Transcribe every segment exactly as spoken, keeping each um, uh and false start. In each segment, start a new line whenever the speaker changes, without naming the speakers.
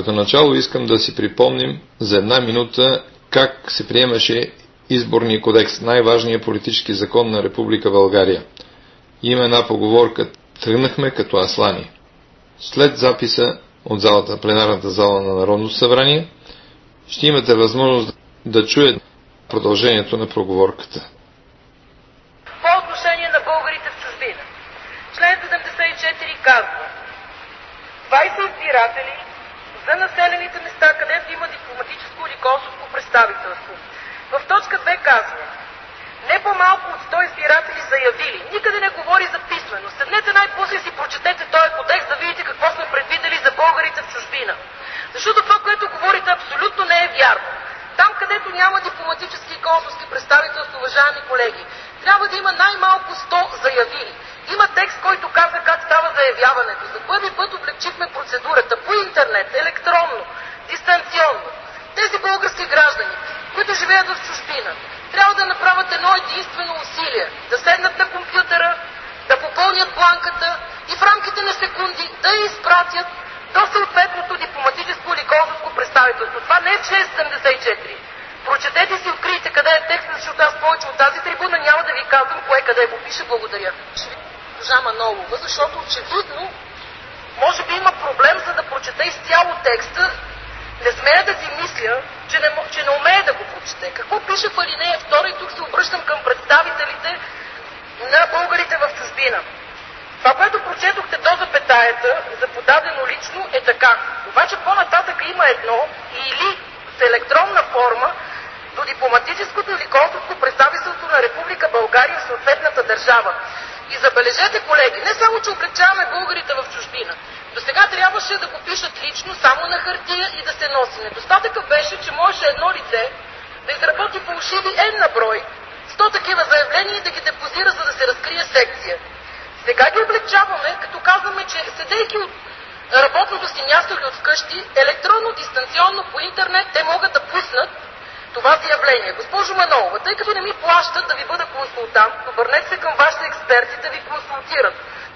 Като начало искам да си припомним за една минута как се приемаше Изборния кодекс, най-важният политически закон на Република България. Има една поговорка: тръгнахме като аслани. След записа от залата, пленарната зала на Народното събрание, ще имате възможност да чуете продължението на проговорката.
По отношение на българите в чужбина, член седемдесет и четири казва: двайсет избиратели за населените места, където има дипломатическо или консулско представителство. В точка две казва: не по-малко от сто избиратели заявили. Никъде не говори за писмено. Седнете най-после си прочетете този кодекс, да видите какво сме предвидели за българите в чужбина. Защото това, което говорите, абсолютно не е вярно. Там, където няма дипломатически и консулски представителство, уважаеми колеги, трябва да има най-малко сто заявили. Има текст, който каза как става заявяването. За първи път облегчихме процедурата по интернет, електронно, дистанционно. Тези български граждани, които живеят в чужбина, трябва да направят едно единствено усилие. Да седнат на компютъра, да попълнят бланката и в рамките на секунди да я изпратят до съответното дипломатическо или консулско представителство. Това не е член седемдесет и четири. Прочетете си, открийте къде е текстът, защото аз повече от тази трибуна няма да ви казвам кое къде го пише. Благодаря. Госпожа Манолова, защото очевидно може би има проблем, за да прочете изцяло текста. Не смея да си мисля, че не, че не умее да го прочете. Какво пише в алинея втора, и тук се обръщам към представителите на българите в чужбина. Това, което прочетохте до запетаята за подадено лично, е така. Обаче по-нататък има едно: или в електронна форма до дипломатическото или консулско представителство на Република България в съответната държава. И забележете, колеги, не само, че облегчаваме българите в чужбина. До сега трябваше да го пишат лично, само на хартия и да се носи. Недостатъкът беше, че можеше едно лице да изработи фалшиви N на брой, сто такива заявления и да ги депозира, за да се разкрие секция. Сега ги облегчаваме, като казваме, че седейки от работното си място или от вкъщи, електронно, дистанционно, по интернет, те могат да пуснат това заявление. Госпожо Манолова, тъй като не ми плащат да ви бъда консултант, обърнете се към вашите експерти да ви консултират.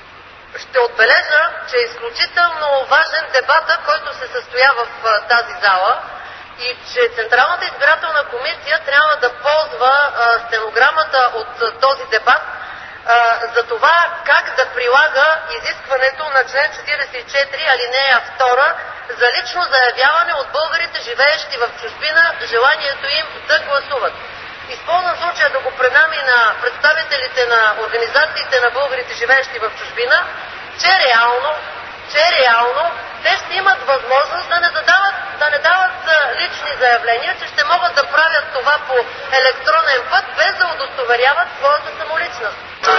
Ще отбележа, че е изключително важен дебата, който се състоя в тази зала, и че Централната избирателна комисия трябва да ползва а, стенограмата от а, този дебат а, за това как да прилага изискването на член четиридесет и четири алинея втора за лично заявяване от българите, живеещи в чужбина, желанието им да гласуват. Използвам случая да го предам и на представителите на организациите на българите, живеещи в чужбина, че реално, че реално те ще имат възможност да не, задават, да не дават лични заявления, че ще могат да правят това по електронен път, без да удостоверяват своята самоличност.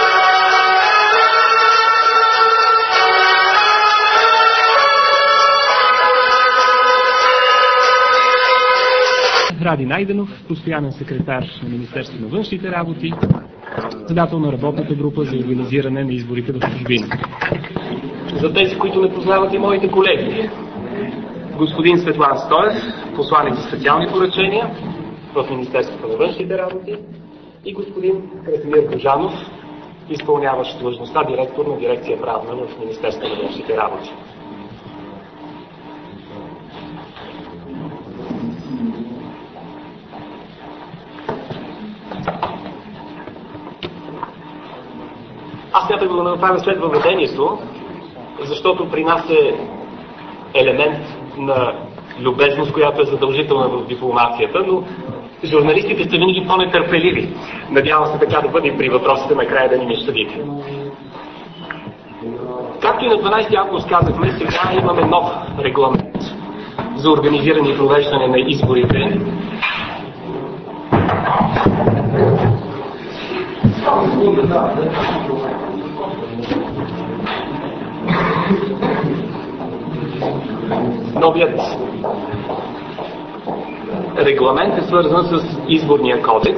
Ради Найденов, постоянен секретар на Министерството на външните работи, председател на работната група за организиране на изборите в чужбина. За тези, които не познават и моите колеги, господин Светлан Стоев, посланик за специални поръчения в Министерството на външните работи, и господин Красимир Божанов, изпълняващ длъжността директор на дирекция правна в Министерството на външните работи. Аз смятам да направя след въведението, защото при нас е елемент на любезност, която е задължителна в дипломацията, но журналистите са винаги по-нетърпеливи. Надявам се така да бъде и при въпросите накрая да ни ме щадите. Както и на дванадесети август казахме, сега имаме нов регламент за организиране и провеждане на изборите. Новият регламент е свързан с Изборния кодекс,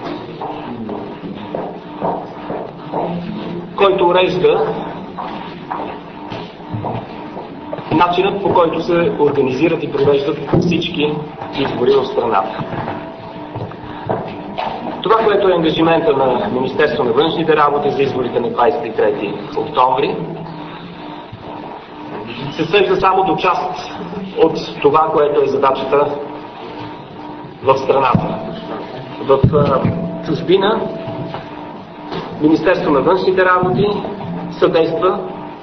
който урежда начинът, по който се организират и провеждат всички избори в страната. Това, което е ангажимента на Министерството на външните работи за изборите на двадесет и трети октомври, се свежда само до част от това, което е задачата в страната. В чужбина Министерството на външните работи съдейства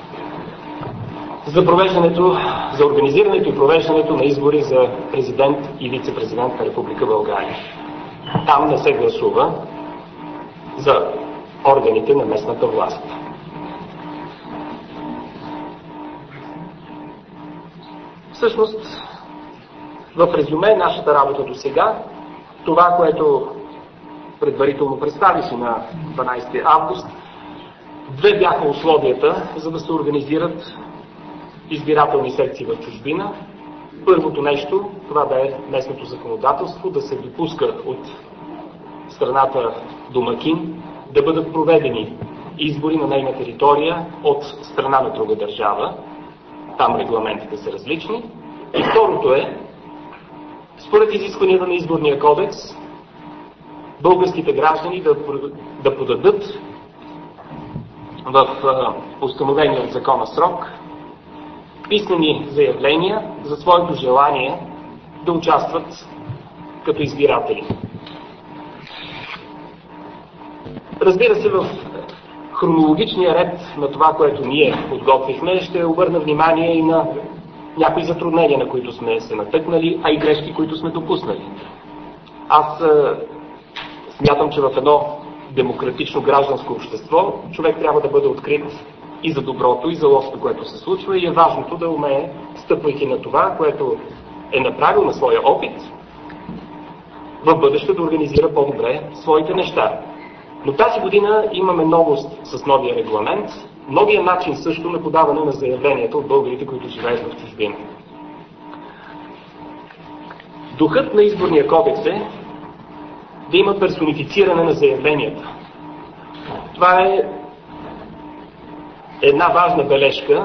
за провеждането, за организирането и провеждането на избори за президент и вице-президент на Република България. Там не се гласува за органите на местната власт. Всъщност, в резюме нашата работа до сега, това, което предварително представих и на дванадесети август, две бяха условията, за да се организират избирателни секции в чужбина. Първото нещо, това да е местното законодателство, да се допуска от страната домакин да бъдат проведени избори на нейна територия от страна на друга държава. Там регламентите са различни. И второто е, според изискванията на Изборния кодекс, българските граждани да, да подадат в установения от закона срок писмени заявления за своето желание да участват като избиратели. Разбира се, в хронологичния ред на това, което ние подготвихме, ще обърна внимание и на някои затруднения, на които сме се натъкнали, а и грешки, които сме допуснали. Аз е, смятам, че в едно демократично гражданско общество човек трябва да бъде открит и за доброто, и за лошото, което се случва, и е важното да умее, стъпвайки на това, което е направил на своя опит, в бъдеще да организира по-добре своите неща. Но тази година имаме новост с новия регламент, новия начин също на подаване на заявленията от българите, които живеят в чужбина. Духът на Изборния кодекс е да има персонифициране на заявленията. Това е една важна бележка,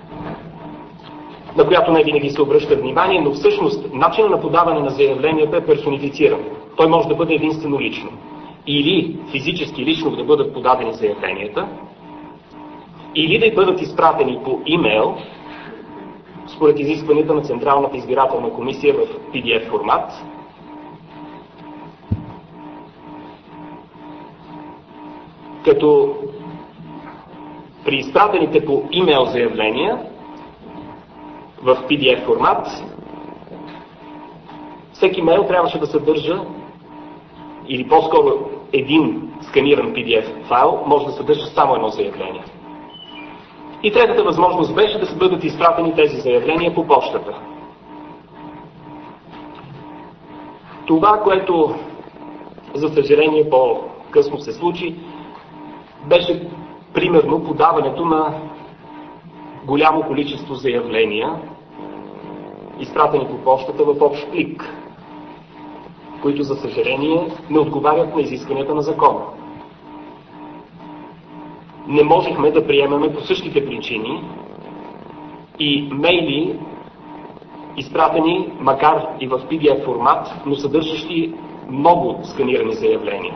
на която не винаги се обръща внимание, но всъщност начинът на подаване на заявленията е персонифициран. Той може да бъде единствено лично. Или физически лично да бъдат подадени заявленията, или да бъдат изпратени по имейл, според изискванията на Централната избирателна комисия в пи ди еф формат. Като при изпратените по имейл заявления в пи ди еф формат, всеки имейл трябваше да съдържа, или по-скоро един сканиран пи ди еф файл може да съдържа само едно заявление. И третата възможност беше да се бъдат изпратени тези заявления по почтата. Това, което за съжаление по-късно се случи, беше примерно подаването на голямо количество заявления, изпратени по почтата в общ плик, които за съжаление не отговарят на изискванията на закона. Не можехме да приемаме по същите причини и мейли, изпратени, макар и в пи ди еф формат, но съдържащи много сканирани заявления.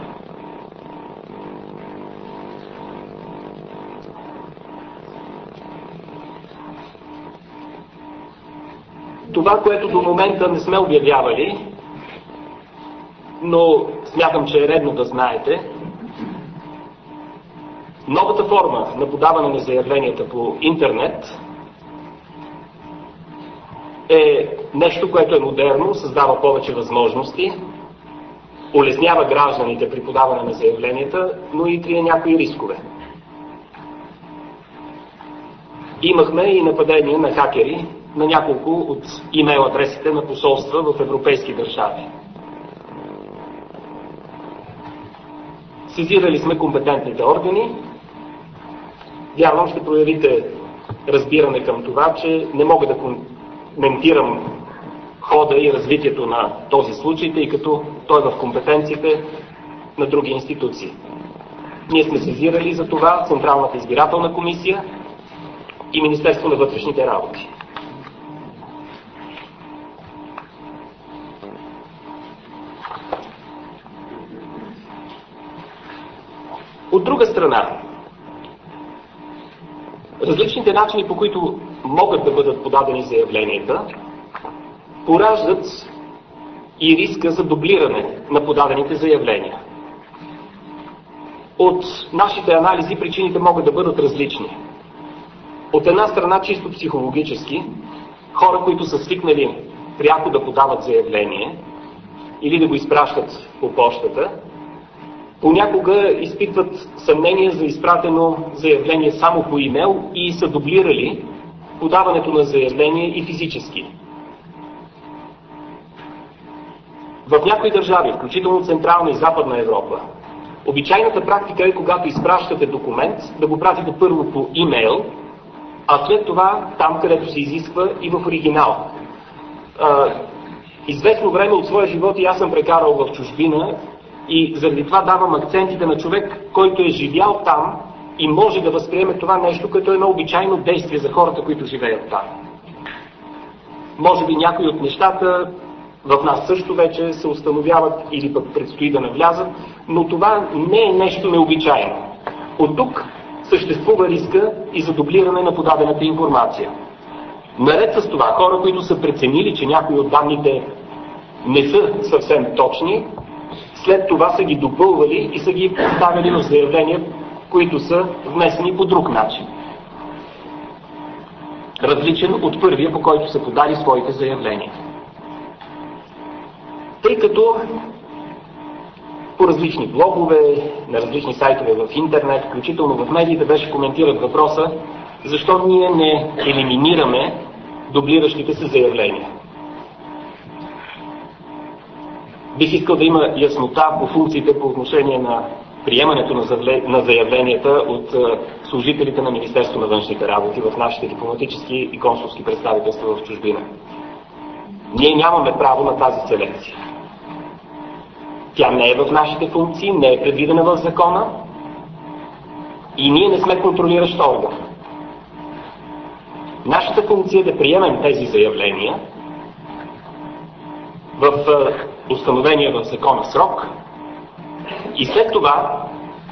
Това, което до момента не сме обявявали, но смятам, че е редно да знаете, новата форма на подаване на заявленията по интернет е нещо, което е модерно, създава повече възможности, улеснява гражданите при подаване на заявленията, но и крие някои рискове. Имахме и нападения на хакери на няколко от имейл адресите на посолства в европейски държави. Сезирали сме компетентните органи. Вярвам, ще проявите разбиране към това, че не мога да коментирам хода и развитието на този случай, тъй като той е в компетенциите на други институции. Ние сме сезирали за това Централната избирателна комисия и Министерство на вътрешните работи. От друга страна, различните начини, по които могат да бъдат подадени заявленията, пораждат и риска за дублиране на подадените заявления. От нашите анализи причините могат да бъдат различни. От една страна, чисто психологически, хора, които са свикнали пряко да подават заявление или да го изпращат по пощата, понякога изпитват съмнение за изпратено заявление само по имейл и са дублирали подаването на заявление и физически. В някои държави, включително Централна и Западна Европа, обичайната практика е, когато изпращате документ, да го пратите първо по имейл, а след това там, където се изисква, и в оригинал. А, известно време от своя живот и аз съм прекарал в чужбина и заради това давам акцентите на човек, който е живял там и може да възприеме това нещо като едно обичайно действие за хората, които живеят там. Може би някои от нещата в нас също вече се установяват или пък предстои да навлязат, но това не е нещо необичайно. От тук съществува риска и за дублиране на подадената информация. Наред с това, хора, които са преценили, че някои от данните не са съвсем точни, след това са ги допълвали и са ги поставили в заявления, които са внесени по друг начин. Различен от първия, по който са подали своите заявления. Тъй като по различни блогове, на различни сайтове в интернет, включително в медиите, беше коментират въпроса, защо ние не елиминираме дублиращите се заявления. Бих искал да има яснота по функциите по отношение на приемането на заявленията от служителите на Министерството на външните работи в нашите дипломатически и консулски представителства в чужбина. Ние нямаме право на тази селекция. Тя не е в нашите функции, не е предвидена в закона и ние не сме контролиращ орган. Нашата функция е да приемем тези заявления в установения в закона срок и след това,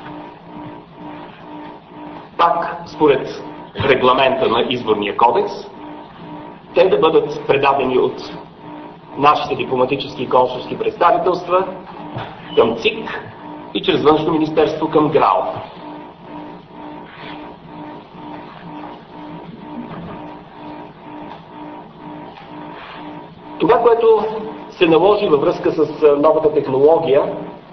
пак според регламента на Изборния кодекс, те да бъдат предадени от нашите дипломатически и консулски представителства към ЦИК и чрез Външно министерство към ГРАО. Това, което се наложи във връзка с новата технология,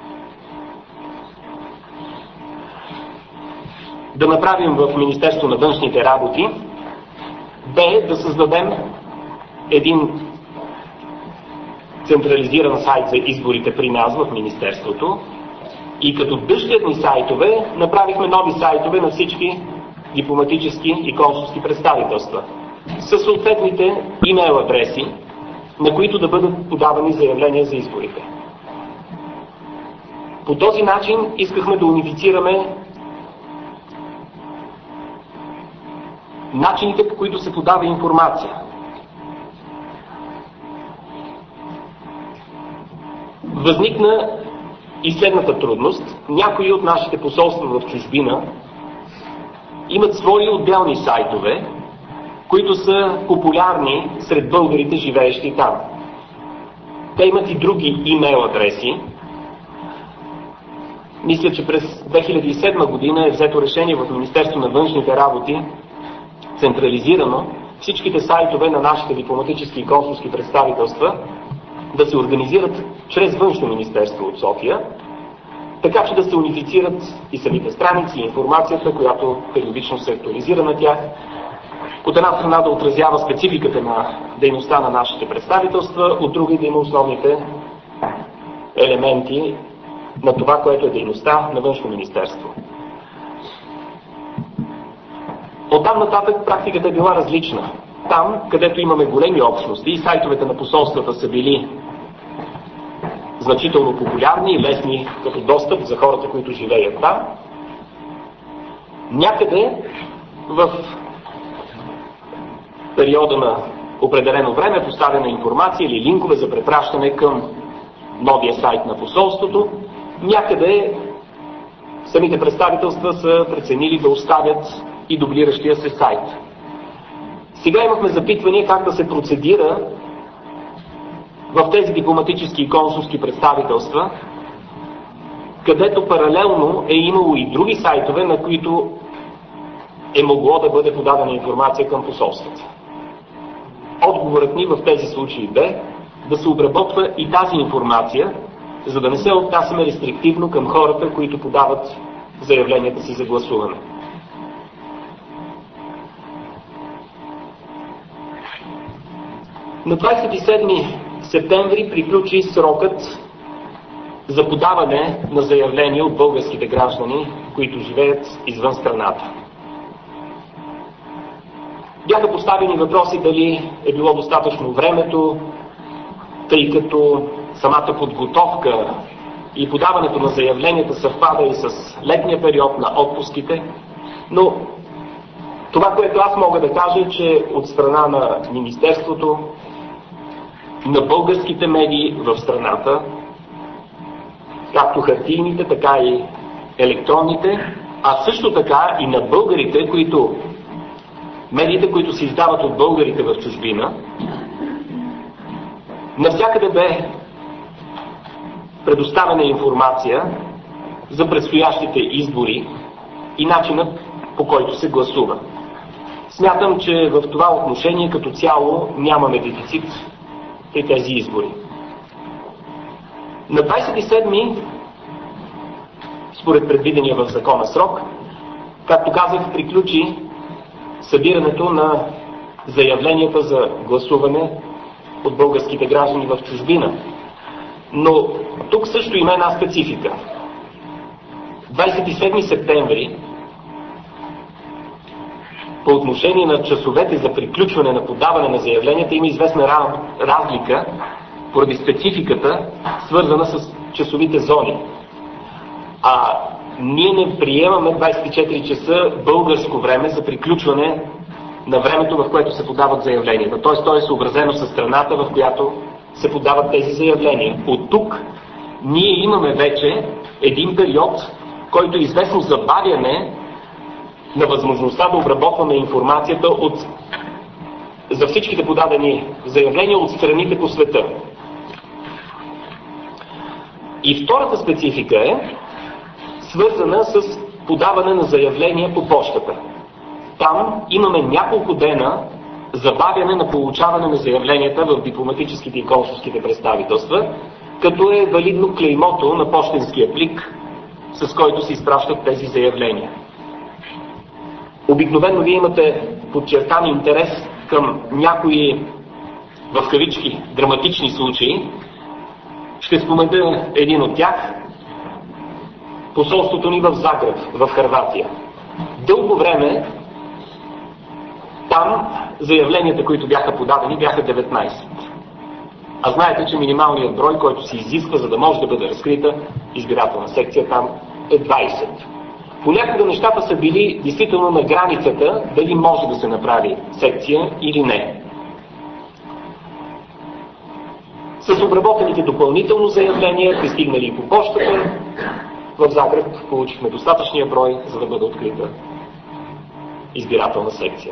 да направим в Министерство на външните работи, бе да създадем един централизиран сайт за изборите при нас в Министерството и като дъщерни сайтове направихме нови сайтове на всички дипломатически и консулски представителства със съответните имейл адреси, на които да бъдат подавани заявления за изборите. По този начин искахме да унифицираме начините, по които се подава информация. Възникна и следната трудност. Някои от нашите посолства в чужбина имат свои отделни сайтове, които са популярни сред българите, живеещи там. Те имат и други имейл адреси. Мисля, че през две хиляди и седма година е взето решение в Министерство на външните работи, централизирано, всичките сайтове на нашите дипломатически и консулски представителства да се организират чрез Външно министерство от София, така че да се унифицират и самите страници, и информацията, която периодично се актуализира на тях. От една страна да отразява спецификата на дейността на нашите представителства, от друга да има основните елементи на това, което е дейността на Външно министерство. Оттам нататък практиката е била различна. Там, където имаме големи общности и сайтовете на посолствата са били значително популярни и лесни като достъп за хората, които живеят там, някъде в периода на определено време поставена информация или линкове за препращане към новия сайт на посолството, някъде самите представителства са преценили да оставят и дублиращия се сайт. Сега имахме запитвания как да се процедира в тези дипломатически и консулски представителства, където паралелно е имало и други сайтове, на които е могло да бъде подадена информация към посолствата. Отговорът ни в тези случаи бе да се обработва и тази информация, за да не се отнасяме рестриктивно към хората, които подават заявленията си за гласуване. На двадесет и седми септември приключи срокът за подаване на заявления от българските граждани, които живеят извън страната. Бяха поставени въпроси дали е било достатъчно времето, тъй като самата подготовка и подаването на заявленията съвпада и с летния период на отпуските, но това, което аз мога да кажа, е, че от страна на Министерството, на българските медии в страната, както хартийните, така и електронните, а също така и на българите, които медиите, които се издават от българите в чужбина, навсякъде бе предоставена информация за предстоящите избори и начинът, по който се гласува. Смятам, че в това отношение като цяло нямаме дефицит при тези избори. На двадесет и седми, според предвидения в закона срок, както казах, приключи събирането на заявленията за гласуване от българските граждани в чужбина. Но тук също има една специфика. двадесет и седми септември, по отношение на часовете за приключване на подаване на заявленията, има известна разлика поради спецификата, свързана с часовите зони. А ние не приемаме двадесет и четири часа българско време за приключване на времето, в което се подават заявленията. Т.е. то е съобразено с страната, в която се подават тези заявления. От тук ние имаме вече един период, който е известно забавяне на възможността да обработваме информацията от, за всичките подадени заявления от страните по света. И втората специфика е свързана с подаване на заявления по почтата. Там имаме няколко дена забавяне на получаване на заявленията в дипломатическите и консулските представителства, като е валидно клеймото на пощенския плик, с който се изпращат тези заявления. Обикновено вие имате подчертан интерес към някои, в кавички, драматични случаи. Ще спомена един от тях. Посолството ни в Загреб, в Хърватия. Дълго време там заявленията, които бяха подадени, бяха деветнайсет. А знаете, че минималният брой, който се изисква, за да може да бъде разкрита избирателна секция, там е двайсет. Понякога нещата са били действително на границата дали може да се направи секция или не. С обработените допълнително заявления, пристигнали по почтата, в Загреб получихме достатъчния брой, за да бъде открита избирателна секция.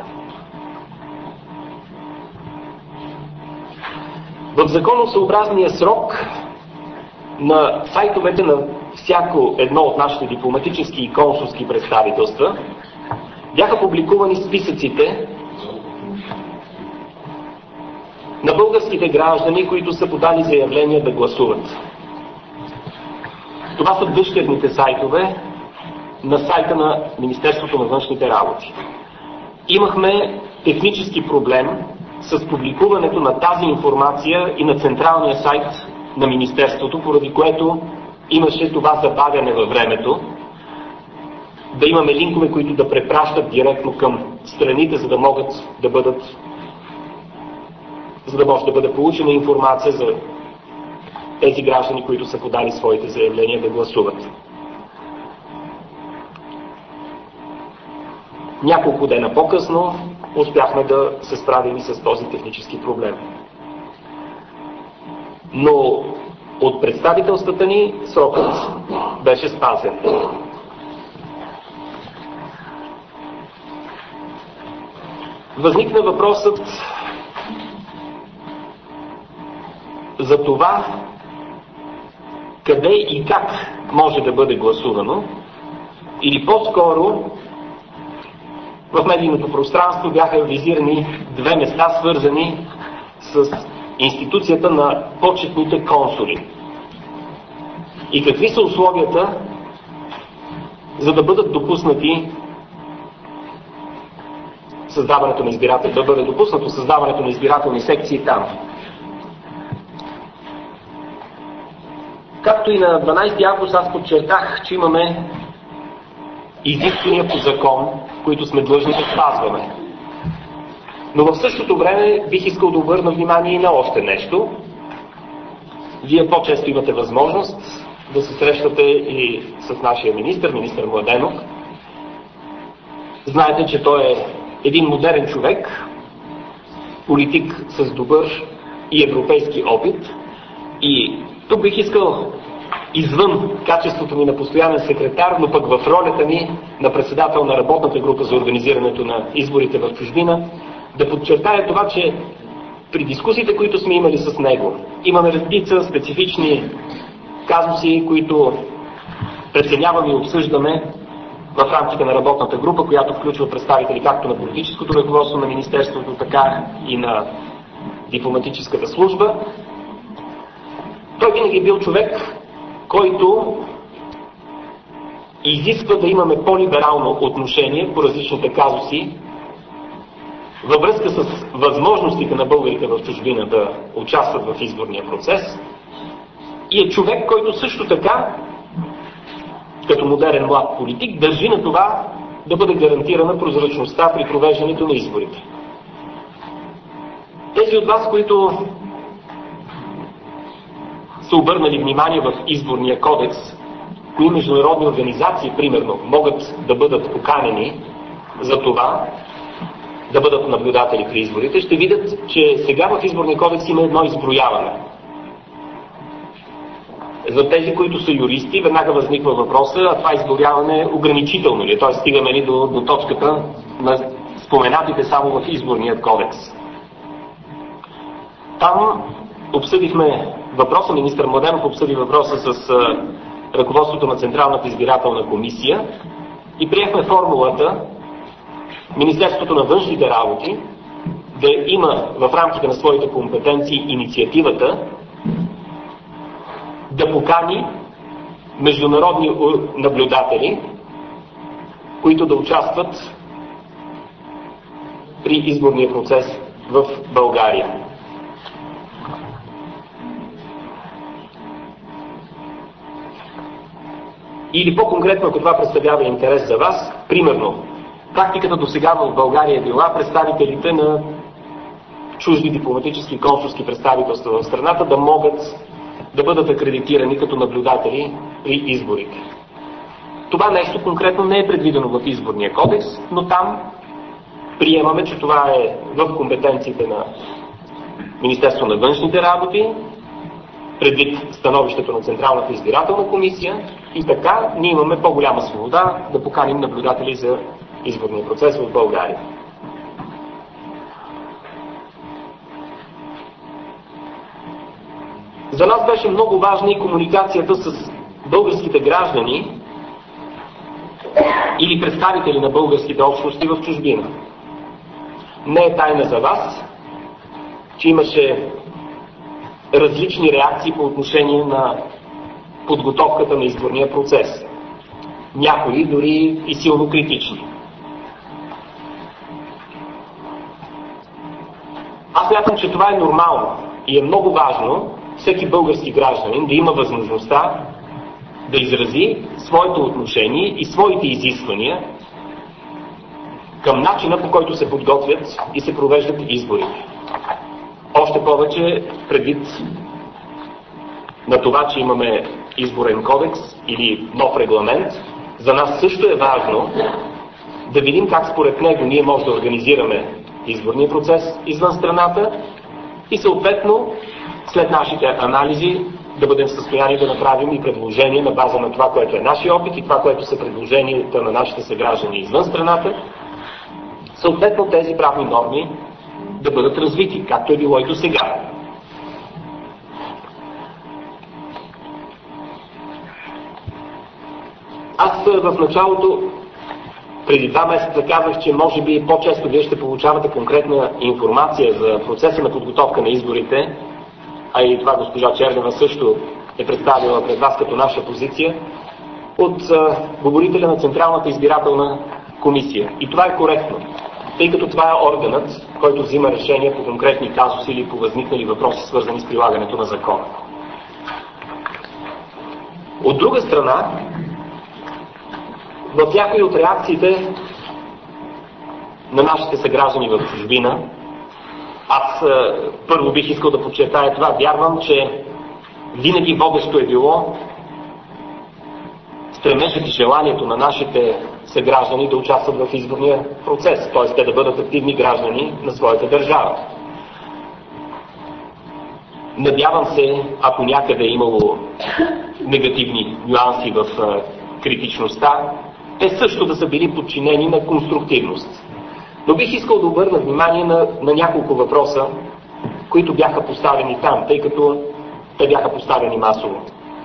В законосъобразния срок на сайтовете на всяко едно от нашите дипломатически и консулски представителства бяха публикувани списъците на българските граждани, които са подали заявления да гласуват. Това са дъщерните сайтове на сайта на Министерството на външните работи. Имахме технически проблем с публикуването на тази информация и на централния сайт на Министерството, поради което имаше това забавяне във времето. Да имаме линкове, които да препращат директно към страните, за да могат да бъдат за да може да бъде получена информация за тези граждани, които са подали своите заявления да гласуват. Няколко дена по-късно успяхме да се справим и с този технически проблем. Но от представителствата ни срокът беше спазен. Възникна въпросът за това къде и как може да бъде гласувано, или по-скоро в медийното пространство бяха визирани две места, свързани с институцията на почетните консули. И какви са условията, за да бъдат допуснати създаването на избиратели, да бъде допуснато създаването на избирателни секции там. Както и на дванадесети август аз подчертах, че имаме изисквания по закон, които сме длъжни да спазваме. Но в същото време бих искал да обърна внимание и на още нещо. Вие по-често имате възможност да се срещате и с нашия министър, министър Младенов. Знаете, че той е един модерен човек, политик с добър и европейски опит. И тук бих искал, извън качеството ми на постоянен секретар, но пък в ролята ми на председател на работната група за организирането на изборите в чужбина, да подчертая това, че при дискусиите, които сме имали с него, имаме редица специфични казуси, които преценяваме и обсъждаме в рамките на работната група, която включва представители както на политическото ръководство на Министерството, така и на дипломатическата служба. Той винаги е бил човек, който изисква да имаме по-либерално отношение по различните казуси във връзка с възможностите на българите в чужбина да участват в изборния процес. И е човек, който също така, като модерен млад политик, държи на това да бъде гарантирана прозрачността при провеждането на изборите. Тези от вас, които са обърнали внимание в изборния кодекс, кои международни организации, примерно, могат да бъдат поканени за това, да бъдат наблюдатели при изборите, ще видят, че сега в изборния кодекс има едно изброяване. За тези, които са юристи, веднага възниква въпроса, а това изброяване е ограничително ли? Т.е. стигаме ли до, до точката на споменатите само в изборния кодекс. Там обсъдихме въпроса, министър Младенов обсъди въпроса с а, ръководството на Централната избирателна комисия и приехме формулата Министерството на външните работи да има в рамките на своите компетенции инициативата да покани международни наблюдатели, които да участват при изборния процес в България. Или по-конкретно, ако това представлява интерес за вас, примерно, практиката до сега в България е била представителите на чужди дипломатически и консулски представителства в страната да могат да бъдат акредитирани като наблюдатели при изборите. Това нещо конкретно не е предвидено в изборния кодекс, но там приемаме, че това е в компетенциите на Министерство на външните работи, предвид становището на Централната избирателна комисия, и така ние имаме по-голяма свобода да поканим наблюдатели за изборния процес в България. За нас беше много важна и комуникацията с българските граждани или представители на българските общности в чужбина. Не е тайна за вас, че имаше различни реакции по отношение на подготовката на изборния процес. Някои дори и силно критични. Аз смятам, че това е нормално и е много важно всеки български гражданин да има възможността да изрази своето отношение и своите изисквания към начина, по който се подготвят и се провеждат изборите. Още повече предвид на това, че имаме изборен кодекс или нов регламент, за нас също е важно да видим как според него ние можем да организираме изборния процес извън страната и съответно след нашите анализи да бъдем в състояние да направим и предложения на база на това, което е нашия опит и това, което са предложенията на нашите съграждани извън страната, съответно тези правни норми да бъдат развити, както е било и до сега. Аз в началото, преди два месеца, казах, че може би по-често вие ще получавате конкретна информация за процеса на подготовка на изборите, а и това госпожа Чернева също е представила пред вас като наша позиция, от а, говорителя на Централната избирателна комисия. И това е коректно, тъй като това е органът, който взима решения по конкретни казуси или по възникнали въпроси, свързани с прилагането на закона. От друга страна, в някои от реакциите на нашите съграждани в чужбина, аз а, първо бих искал да подчертая това. Вярвам, че винаги водещо е било стремежът и желанието на нашите съграждани да участват в изборния процес, т.е. те да бъдат активни граждани на своята държава. Надявам се, ако някъде е имало негативни нюанси в а, критичността, те също да са били подчинени на конструктивност. Но бих искал да обърна внимание на, на няколко въпроса, които бяха поставени там, тъй като те бяха поставени масово.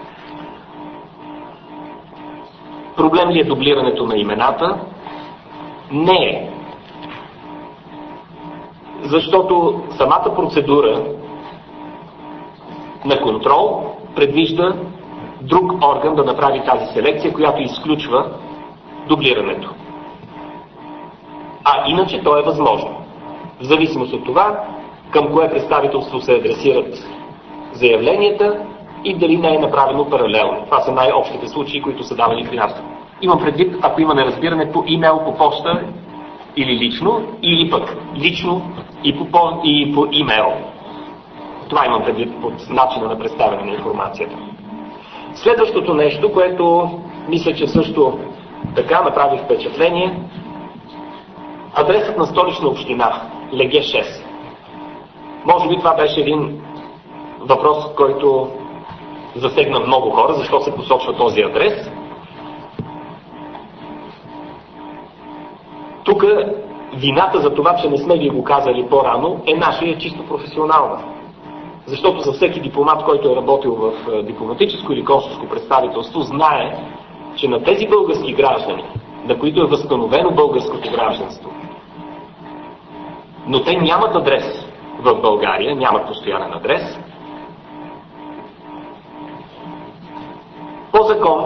Проблем ли е дублирането на имената? Не е. Защото самата процедура на контрол предвижда друг орган да направи тази селекция, която изключва дублирането. А иначе то е възможно. В зависимост от това, към кое представителство се адресират заявленията и дали не е направено паралелно. Това са най-общите случаи, които са давали при нас. Имам предвид, ако има неразбиране по имейл, по почта или лично, или пък лично и по, и по имейл. Това имам предвид под начина на представяне на информацията. Следващото нещо, което мисля, че също така направи впечатление, адресът на Столична община, Леге шест. Може би това беше един въпрос, който засегна много хора, защо се посочва този адрес. Тук вината за това, че не сме ви го казали по-рано, е наша и е чисто професионална. Защото за всеки дипломат, който е работил в дипломатическо или консулско представителство, знае, че на тези български граждани, на които е възстановено българското гражданство, но те нямат адрес в България, нямат постоянен адрес, по закон,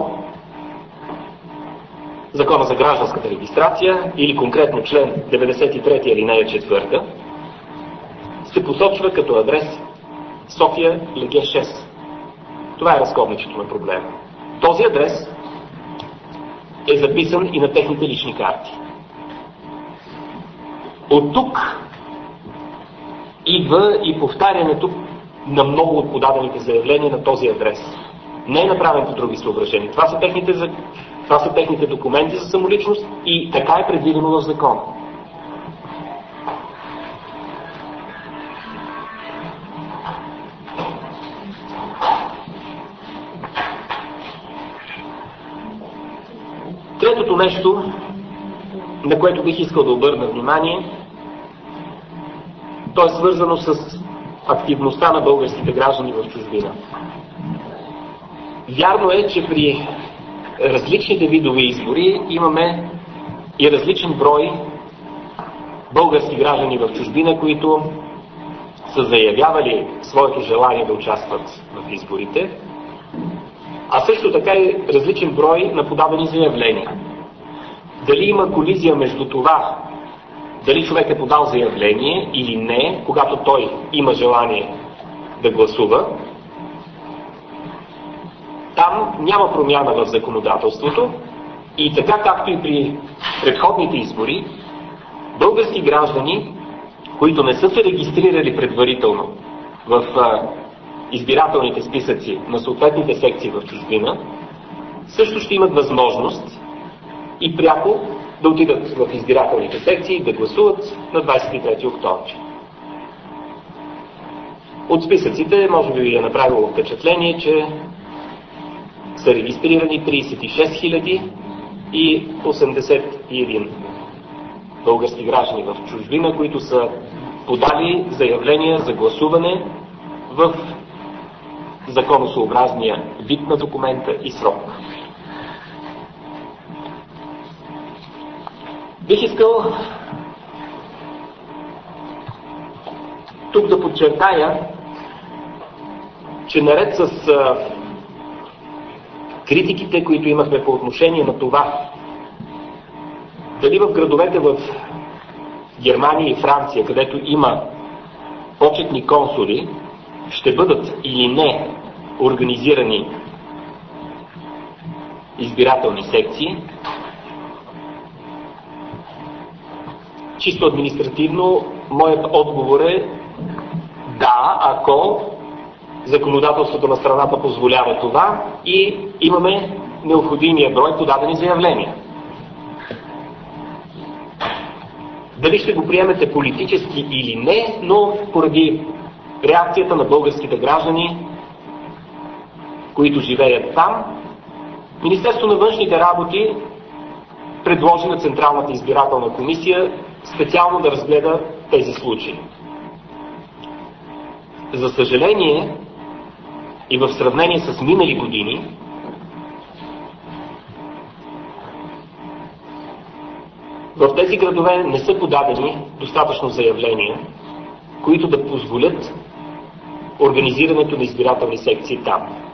Закона за гражданската регистрация или конкретно член деветдесет и трети алинея четвърта, се посочва като адрес София, Леге шест. Това е разковничето на проблема. Този адрес е записан и на техните лични карти. От тук идва и повтарянето на много от подадените заявления на този адрес. Не е направен по други съображения. Това са техните, това са техните документи за самоличност и така е предвидено в закона. Третото нещо, на което бих искал да обърна внимание, то е свързано с активността на българските граждани в чужбина. Вярно е, че при различните видове избори имаме и различен брой български граждани в чужбина, които са заявявали своето желание да участват в изборите, а също така и различен брой на подадени заявления. Дали има колизия между това, дали човек е подал заявление или не, когато той има желание да гласува, там няма промяна в законодателството и така както и при предходните избори, български граждани, които не са се регистрирали предварително в избирателните списъци на съответните секции в чужбина, също ще имат възможност и пряко да отидат в избирателните секции и да гласуват на двадесет и трети октомври. От списъците може би ви е направило впечатление, че са регистрирани тридесет и шест хиляди и осемдесет и един български граждани в чужбина, които са подали заявления за гласуване в законосъобразния вид на документа и срок. Бих искал тук да подчертая, че наред с а, критиките, които имахме по отношение на това, дали в градовете в Германия и Франция, където има почетни консули, ще бъдат или не организирани избирателни секции, чисто административно моят отговор е да, ако законодателството на страната позволява това и имаме необходимия брой подадени заявления. Дали ще го приемете политически или не, но поради реакцията на българските граждани, които живеят там, Министерството на външните работи предложи на Централната избирателна комисия специално да разгледа тези случаи. За съжаление, и в сравнение с минали години, в тези градове не са подадени достатъчно заявления, които да позволят организирането на избирателни секции там.